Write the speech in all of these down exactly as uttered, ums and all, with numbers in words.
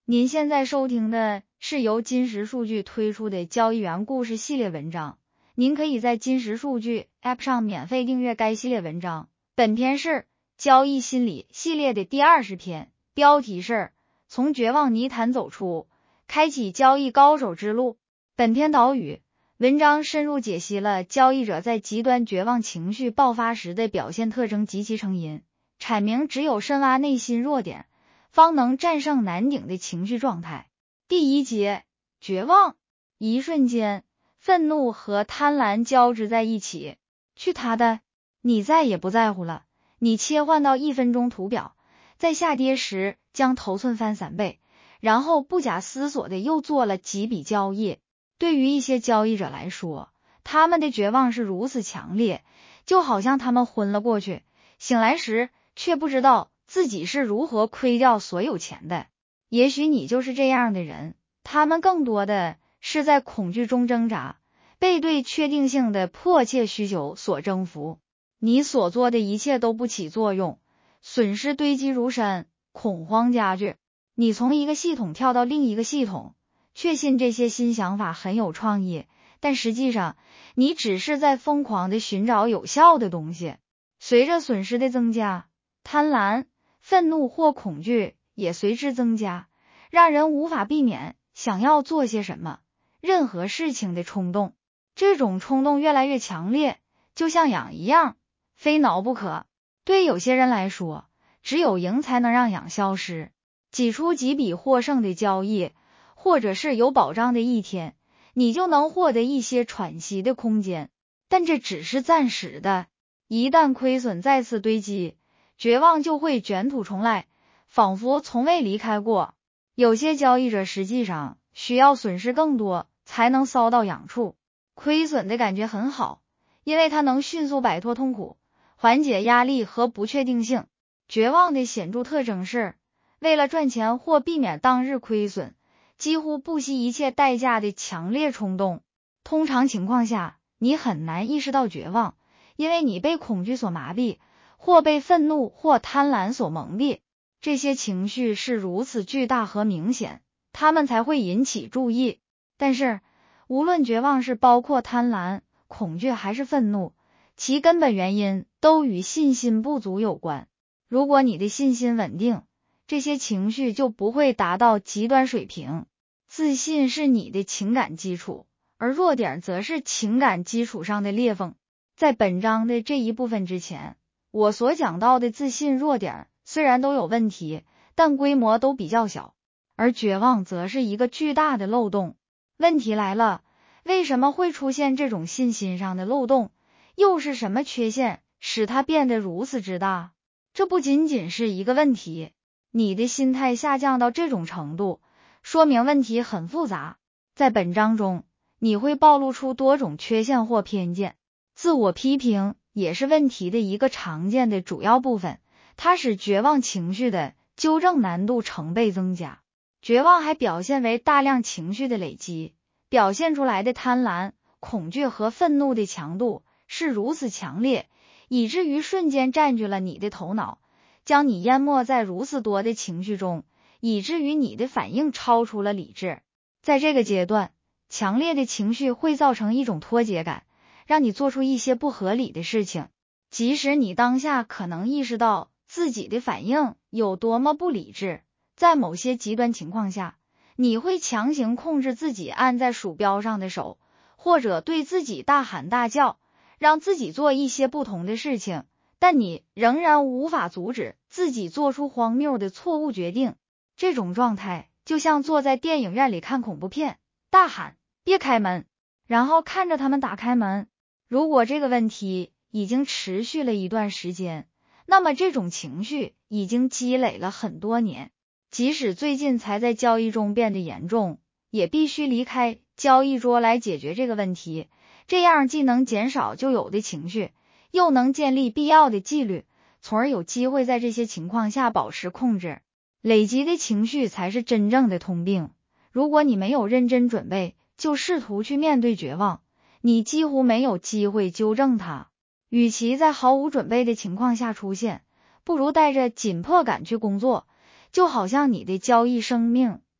您现在收听的是由金石数据推出的交易员故事系列文章，您可以在金石数据 App 上免费订阅该系列文章。本篇是交易心理系列的第二十篇，标题是从绝望泥潭走出，开启交易高手之路。本篇导语，文章深入解析了交易者在极端绝望情绪爆发时的表现特征及其成因，阐明只有深挖内心弱点，方能战胜难顶的情绪状态。第一节，绝望。一瞬间，愤怒和贪婪交织在一起。去他的，你再也不在乎了。你切换到一分钟图表，在下跌时将头寸翻三倍，然后不假思索的又做了几笔交易。对于一些交易者来说，他们的绝望是如此强烈，就好像他们昏了过去，醒来时却不知道自己是如何亏掉所有钱的。也许你就是这样的人，他们更多的是在恐惧中挣扎，被对确定性的迫切需求所征服。你所做的一切都不起作用，损失堆积如山，恐慌加剧。你从一个系统跳到另一个系统，确信这些新想法很有创意，但实际上你只是在疯狂地寻找有效的东西。随着损失的增加，贪婪、愤怒或恐惧也随之增加，让人无法避免想要做些什么、任何事情的冲动。这种冲动越来越强烈，就像痒一样，非挠不可。对有些人来说，只有赢才能让痒消失。挤出几笔获胜的交易，或者是有保障的一天，你就能获得一些喘息的空间。但这只是暂时的，一旦亏损再次堆积，绝望就会卷土重来，仿佛从未离开过。有些交易者实际上需要损失更多才能骚到痒处。亏损的感觉很好，因为它能迅速摆脱痛苦，缓解压力和不确定性。绝望的显著特征是，为了赚钱或避免当日亏损，几乎不惜一切代价的强烈冲动。通常情况下，你很难意识到绝望，因为你被恐惧所麻痹，或被愤怒或贪婪所蒙蔽。这些情绪是如此巨大和明显，它们才会引起注意。但是，无论绝望是包括贪婪、恐惧还是愤怒，其根本原因都与信心不足有关。如果你的信心稳定，这些情绪就不会达到极端水平。自信是你的情感基础，而弱点则是情感基础上的裂缝。在本章的这一部分之前，我所讲到的自信弱点虽然都有问题，但规模都比较小，而绝望则是一个巨大的漏洞。问题来了，为什么会出现这种信心上的漏洞？又是什么缺陷使它变得如此之大？这不仅仅是一个问题，你的心态下降到这种程度，说明问题很复杂。在本章中，你会暴露出多种缺陷或偏见。自我批评也是问题的一个常见的主要部分，它使绝望情绪的纠正难度成倍增加。绝望还表现为大量情绪的累积，表现出来的贪婪、恐惧和愤怒的强度是如此强烈，以至于瞬间占据了你的头脑，将你淹没在如此多的情绪中，以至于你的反应超出了理智。在这个阶段，强烈的情绪会造成一种脱节感，让你做出一些不合理的事情，即使你当下可能意识到自己的反应有多么不理智。在某些极端情况下，你会强行控制自己按在鼠标上的手，或者对自己大喊大叫，让自己做一些不同的事情，但你仍然无法阻止自己做出荒谬的错误决定。这种状态就像坐在电影院里看恐怖片，大喊别开门，然后看着他们打开门。如果这个问题已经持续了一段时间，那么这种情绪已经积累了很多年。即使最近才在交易中变得严重，也必须离开交易桌来解决这个问题，这样既能减少旧有的情绪，又能建立必要的纪律，从而有机会在这些情况下保持控制。累积的情绪才是真正的通病。如果你没有认真准备，就试图去面对绝望，你几乎没有机会纠正它。与其在毫无准备的情况下出现，不如带着紧迫感去工作，就好像你的交易生命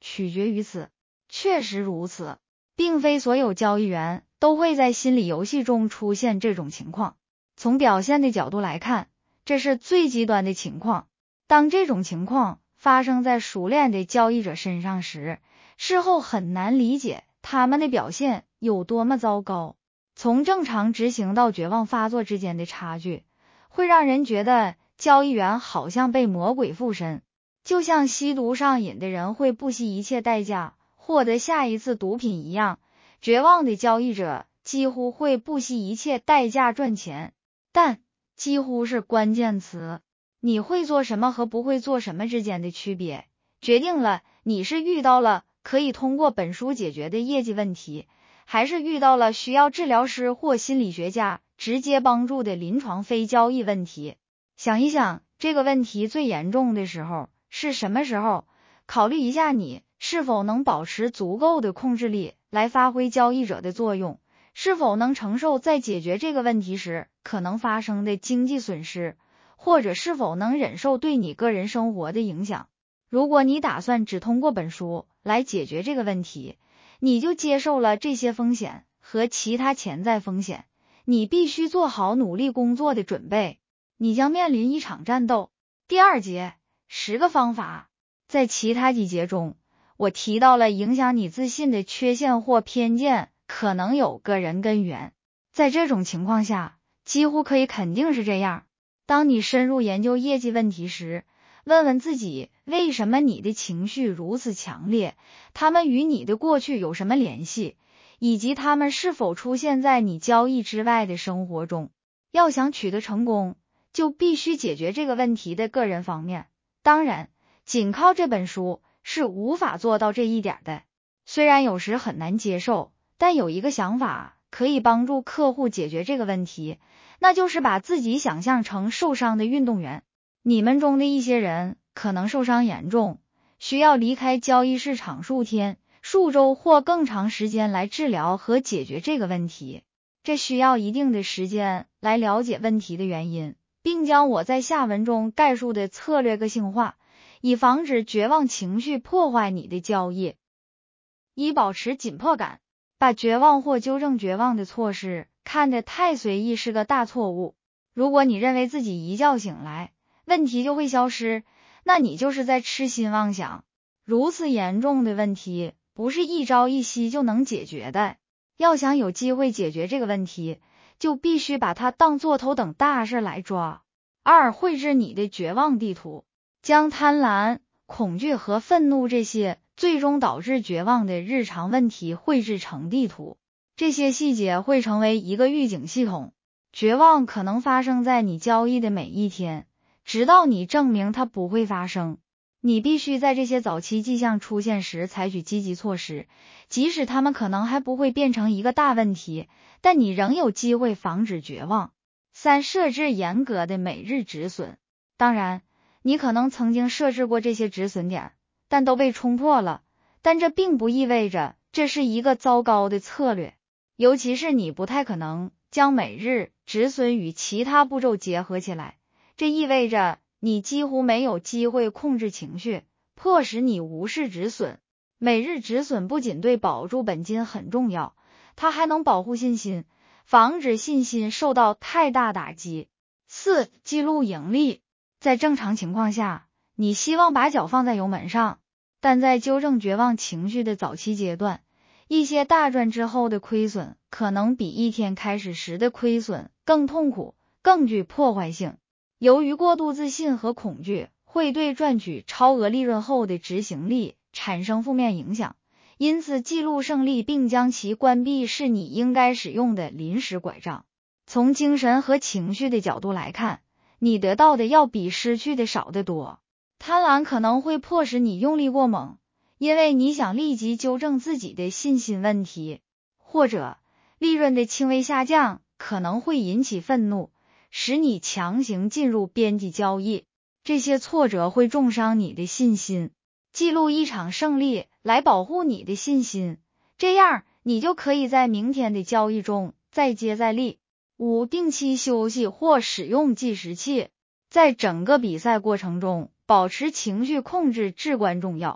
取决于此。确实如此，并非所有交易员都会在心理游戏中出现这种情况。从表现的角度来看，这是最极端的情况。当这种情况发生在熟练的交易者身上时，事后很难理解他们的表现有多么糟糕。从正常执行到绝望发作之间的差距，会让人觉得交易员好像被魔鬼附身，就像吸毒上瘾的人会不惜一切代价获得下一次毒品一样，绝望的交易者几乎会不惜一切代价赚钱。但几乎是关键词，你会做什么和不会做什么之间的区别，决定了你是遇到了可以通过本书解决的业绩问题，还是遇到了需要治疗师或心理学家直接帮助的临床非交易问题。想一想，这个问题最严重的时候是什么时候？考虑一下你是否能保持足够的控制力来发挥交易者的作用，是否能承受在解决这个问题时可能发生的经济损失，或者是否能忍受对你个人生活的影响。如果你打算只通过本书来解决这个问题，你就接受了这些风险和其他潜在风险，你必须做好努力工作的准备，你将面临一场战斗。第二节，十个方法。在其他几节中，我提到了影响你自信的缺陷或偏见可能有个人根源。在这种情况下，几乎可以肯定是这样。当你深入研究业绩问题时，问问自己，为什么你的情绪如此强烈，它们与你的过去有什么联系，以及它们是否出现在你交易之外的生活中。要想取得成功，就必须解决这个问题的个人方面。当然，仅靠这本书是无法做到这一点的。虽然有时很难接受，但有一个想法可以帮助客户解决这个问题，那就是把自己想象成受伤的运动员。你们中的一些人可能受伤严重，需要离开交易市场数天、数周或更长时间来治疗和解决这个问题。这需要一定的时间来了解问题的原因，并将我在下文中概述的策略个性化，以防止绝望情绪破坏你的交易。一、保持紧迫感。把绝望或纠正绝望的措施看得太随意是个大错误。如果你认为自己一觉醒来，问题就会消失，那你就是在痴心妄想。如此严重的问题，不是一朝一夕就能解决的。要想有机会解决这个问题，就必须把它当作头等大事来抓。二、绘制你的绝望地图。将贪婪、恐惧和愤怒这些最终导致绝望的日常问题绘制成地图，这些细节会成为一个预警系统。绝望可能发生在你交易的每一天，直到你证明它不会发生。你必须在这些早期迹象出现时采取积极措施，即使它们可能还不会变成一个大问题，但你仍有机会防止绝望。三、设置严格的每日止损。当然，你可能曾经设置过这些止损点，但都被冲破了，但这并不意味着这是一个糟糕的策略，尤其是你不太可能将每日止损与其他步骤结合起来，这意味着你几乎没有机会控制情绪，迫使你无视止损。每日止损不仅对保住本金很重要，它还能保护信心，防止信心受到太大打击。四、记录盈利。在正常情况下，你希望把脚放在油门上，但在纠正绝望情绪的早期阶段，一些大赚之后的亏损可能比一天开始时的亏损更痛苦，更具破坏性。由于过度自信和恐惧会对赚取超额利润后的执行力产生负面影响，因此记录胜利并将其关闭是你应该使用的临时拐杖。从精神和情绪的角度来看，你得到的要比失去的少得多。贪婪可能会迫使你用力过猛，因为你想立即纠正自己的信心问题，或者利润的轻微下降可能会引起愤怒，使你强行进入边际交易。这些挫折会重伤你的信心。记录一场胜利来保护你的信心，这样你就可以在明天的交易中再接再厉。五、定期休息或使用计时器。在整个比赛过程中，保持情绪控制至关重要。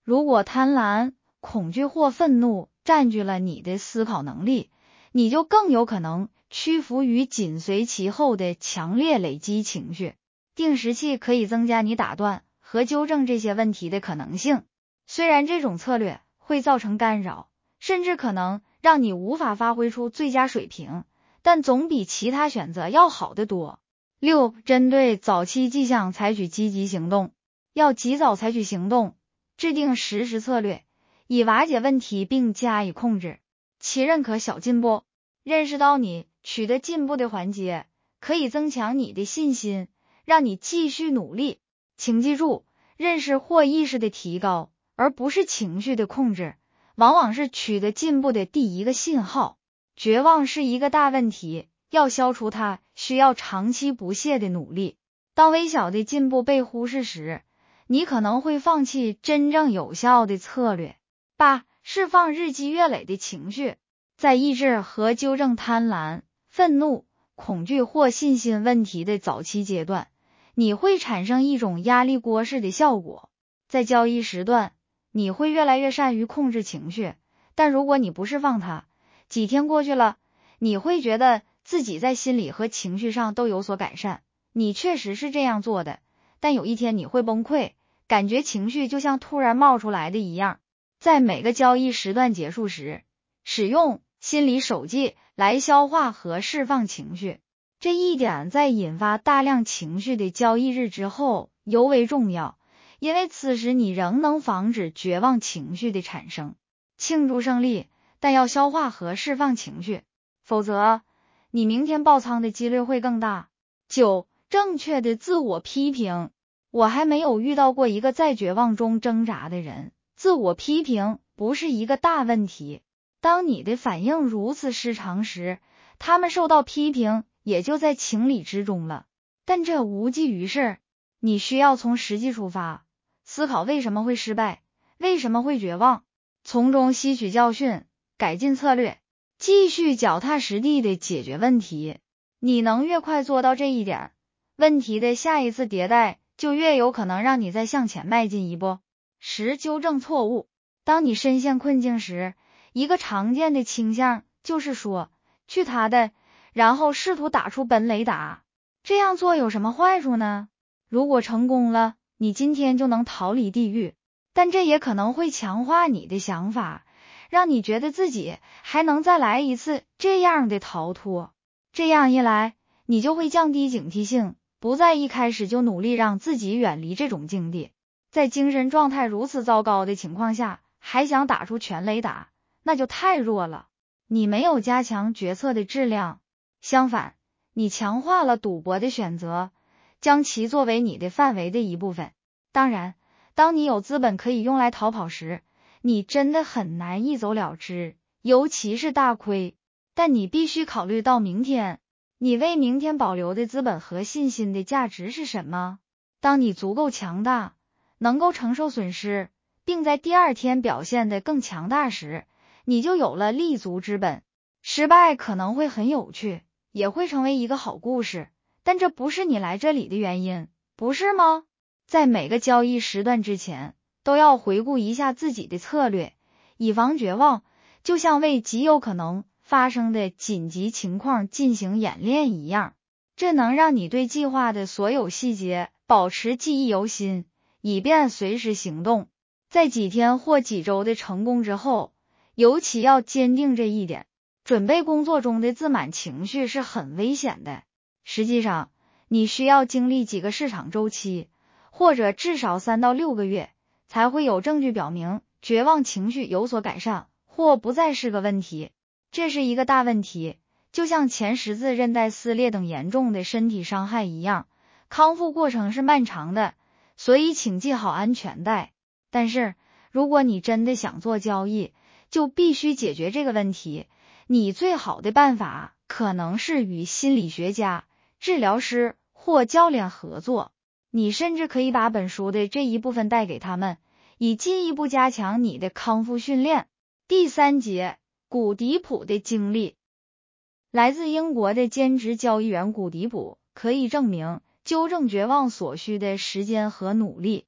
如果贪婪、恐惧或愤怒占据了你的思考能力，你就更有可能屈服于紧随其后的强烈累积情绪。定时器可以增加你打断和纠正这些问题的可能性，虽然这种策略会造成干扰，甚至可能让你无法发挥出最佳水平，但总比其他选择要好得多。六、针对早期迹象采取积极行动。要及早采取行动，制定实施策略，以瓦解问题并加以控制。其认可小进步，认识到你取得进步的环节，可以增强你的信心，让你继续努力。请记住，认识或意识的提高，而不是情绪的控制，往往是取得进步的第一个信号。绝望是一个大问题，要消除它需要长期不懈的努力。当微小的进步被忽视时，你可能会放弃真正有效的策略。八、释放日积月累的情绪。在抑制和纠正贪婪、愤怒、恐惧或信心问题的早期阶段，你会产生一种压力锅式的效果。在交易时段，你会越来越善于控制情绪，但如果你不释放它，几天过去了，你会觉得自己在心理和情绪上都有所改善。你确实是这样做的，但有一天你会崩溃，感觉情绪就像突然冒出来的一样。在每个交易时段结束时，使用心理手记来消化和释放情绪，这一点在引发大量情绪的交易日之后尤为重要，因为此时你仍能防止绝望情绪的产生。庆祝胜利，但要消化和释放情绪，否则你明天爆仓的几率会更大。九、正确的自我批评。我还没有遇到过一个在绝望中挣扎的人，自我批评不是一个大问题。当你的反应如此失常时，他们受到批评也就在情理之中了。但这无济于事，你需要从实际出发，思考为什么会失败，为什么会绝望，从中吸取教训，改进策略，继续脚踏实地的解决问题。你能越快做到这一点，问题的下一次迭代就越有可能让你再向前迈进一步。十、纠正错误。当你深陷困境时，一个常见的倾向就是说去他的，然后试图打出本垒打。这样做有什么坏处呢？如果成功了，你今天就能逃离地狱，但这也可能会强化你的想法，让你觉得自己还能再来一次这样的逃脱。这样一来，你就会降低警惕性，不再一开始就努力让自己远离这种境地。在精神状态如此糟糕的情况下，还想打出全垒打，那就太弱了。你没有加强决策的质量，相反，你强化了赌博的选择，将其作为你的范围的一部分。当然，当你有资本可以用来逃跑时，你真的很难一走了之，尤其是大亏。但你必须考虑到明天，你为明天保留的资本和信心的价值是什么？当你足够强大，能够承受损失，并在第二天表现得更强大时，你就有了立足之本。失败可能会很有趣，也会成为一个好故事，但这不是你来这里的原因，不是吗？在每个交易时段之前，都要回顾一下自己的策略，以防绝望，就像为极有可能发生的紧急情况进行演练一样。这能让你对计划的所有细节保持记忆犹新，以便随时行动。在几天或几周的成功之后，尤其要坚定这一点，准备工作中的自满情绪是很危险的。实际上，你需要经历几个市场周期，或者至少三到六个月，才会有证据表明绝望情绪有所改善，或不再是个问题。这是一个大问题，就像前十字韧带撕裂等严重的身体伤害一样，康复过程是漫长的，所以请系好安全带。但是，如果你真的想做交易，就必须解决这个问题。你最好的办法可能是与心理学家、治疗师或教练合作。你甚至可以把本书的这一部分带给他们，以进一步加强你的康复训练。第三节，古迪普的经历。来自英国的兼职交易员古迪普可以证明纠正绝望所需的时间和努力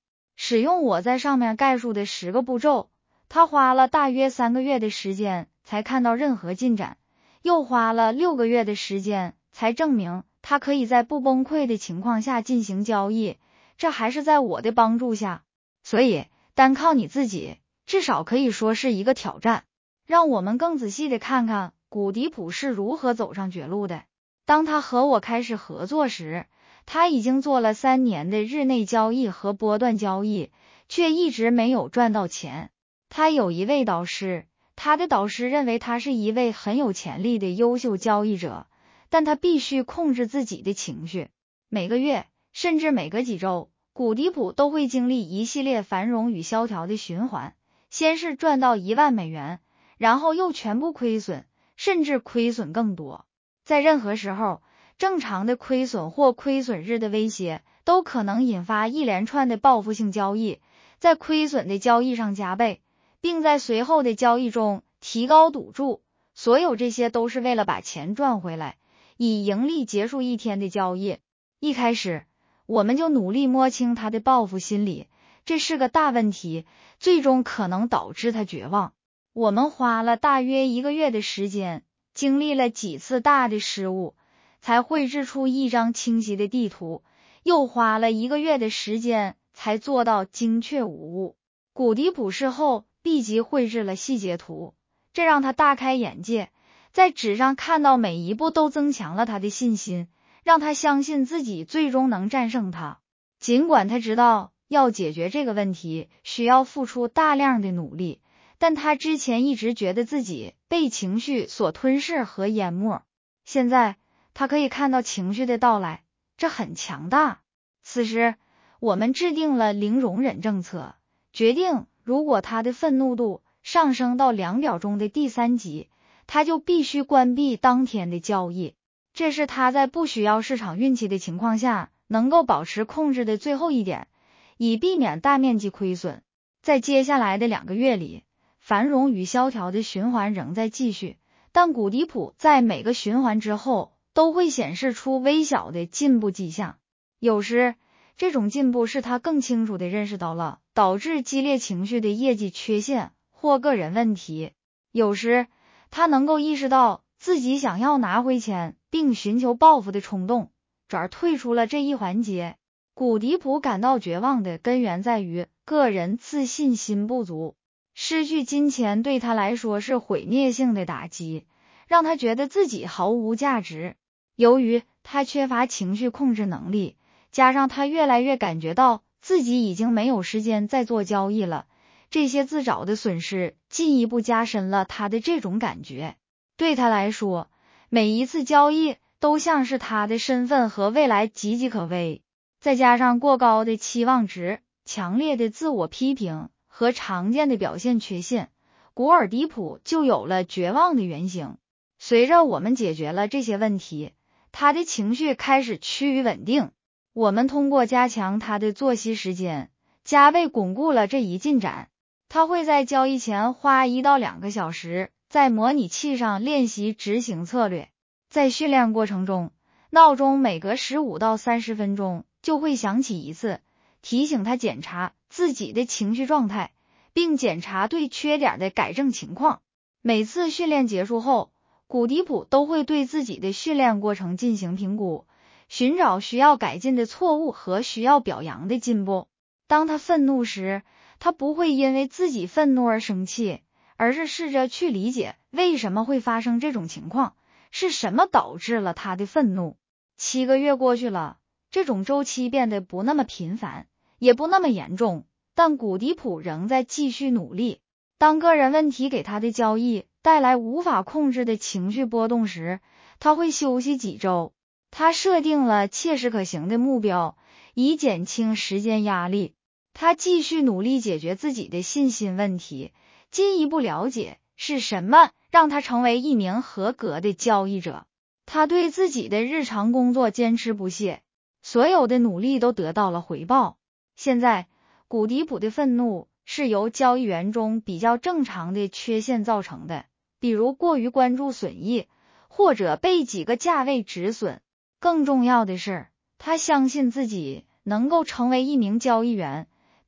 使用我在上面概述的十个步骤，他花了大约三个月的时间才看到任何进展，又花了六个月的时间才证明他可以在不崩溃的情况下进行交易，这还是在我的帮助下。所以单靠你自己至少可以说是一个挑战。让我们更仔细的看看古迪普是如何走上绝路的。当他和我开始合作时，他已经做了三年的日内交易和波段交易，却一直没有赚到钱。他有一位导师，他的导师认为他是一位很有潜力的优秀交易者，但他必须控制自己的情绪。每个月，甚至每隔几周，古迪普都会经历一系列繁荣与萧条的循环，先是赚到一万美元，然后又全部亏损，甚至亏损更多。在任何时候，正常的亏损或亏损日的威胁都可能引发一连串的报复性交易，在亏损的交易上加倍，并在随后的交易中提高赌注。所有这些都是为了把钱赚回来，以盈利结束一天的交易。一开始，我们就努力摸清他的报复心理，这是个大问题，最终可能导致他绝望。我们花了大约一个月的时间，经历了几次大的失误，才绘制出一张清晰的地图，又花了一个月的时间才做到精确无误。古迪普事后立即绘制了细节图，这让他大开眼界，在纸上看到每一步都增强了他的信心，让他相信自己最终能战胜他。尽管他知道要解决这个问题需要付出大量的努力，但他之前一直觉得自己被情绪所吞噬和淹没。现在他可以看到情绪的到来，这很强大。此时我们制定了零容忍政策，决定如果他的愤怒度上升到两秒钟的第三级，他就必须关闭当天的交易。这是他在不需要市场运气的情况下能够保持控制的最后一点，以避免大面积亏损。在接下来的两个月里，繁荣与萧条的循环仍在继续，但古迪普在每个循环之后都会显示出微小的进步迹象。有时这种进步是他更清楚地认识到了导致激烈情绪的业绩缺陷或个人问题，有时他能够意识到自己想要拿回钱并寻求报复的冲动，转而退出了这一环节。古迪普感到绝望的根源在于个人自信心不足，失去金钱对他来说是毁灭性的打击，让他觉得自己毫无价值。由于他缺乏情绪控制能力，加上他越来越感觉到自己已经没有时间再做交易了，这些自找的损失进一步加深了他的这种感觉。对他来说，每一次交易都像是他的身份和未来岌岌可危，再加上过高的期望值、强烈的自我批评和常见的表现缺陷，古尔迪普就有了绝望的原型。随着我们解决了这些问题，他的情绪开始趋于稳定。我们通过加强他的作息时间，加倍巩固了这一进展。他会在交易前花一到两个小时在模拟器上练习执行策略。在训练过程中，闹钟每隔十五到三十分钟就会响起一次，提醒他检查自己的情绪状态，并检查对缺点的改正情况。每次训练结束后，古迪普都会对自己的训练过程进行评估，寻找需要改进的错误和需要表扬的进步。当他愤怒时，他不会因为自己愤怒而生气，而是试着去理解为什么会发生这种情况，是什么导致了他的愤怒。七个月过去了，这种周期变得不那么频繁，也不那么严重，但古迪普仍在继续努力。当个人问题给他的交易带来无法控制的情绪波动时，他会休息几周。他设定了切实可行的目标，以减轻时间压力。他继续努力解决自己的信心问题，进一步了解是什么让他成为一名合格的交易者。他对自己的日常工作坚持不懈，所有的努力都得到了回报。现在，古迪普的愤怒是由交易员中比较正常的缺陷造成的，比如过于关注损益，或者被几个价位止损。更重要的是，他相信自己能够成为一名交易员，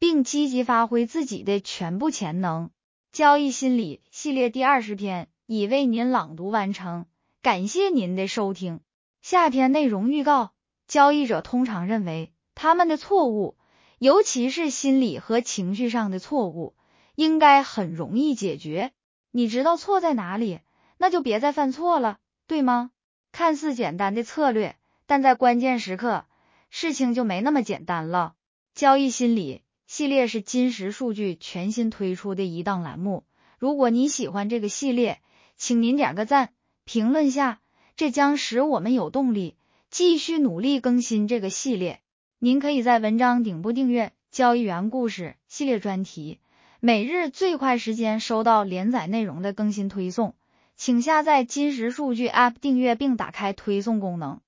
并积极发挥自己的全部潜能。交易心理系列第二十篇已为您朗读完成，感谢您的收听。下篇内容预告：交易者通常认为他们的错误，尤其是心理和情绪上的错误，应该很容易解决。你知道错在哪里，那就别再犯错了，对吗？看似简单的策略，但在关键时刻，事情就没那么简单了。交易心理系列是金石数据全新推出的一档栏目，如果你喜欢这个系列，请您点个赞，评论下，这将使我们有动力继续努力更新这个系列。您可以在文章顶部订阅交易员故事系列专题，每日最快时间收到连载内容的更新推送。请下载金石数据 App 订阅并打开推送功能。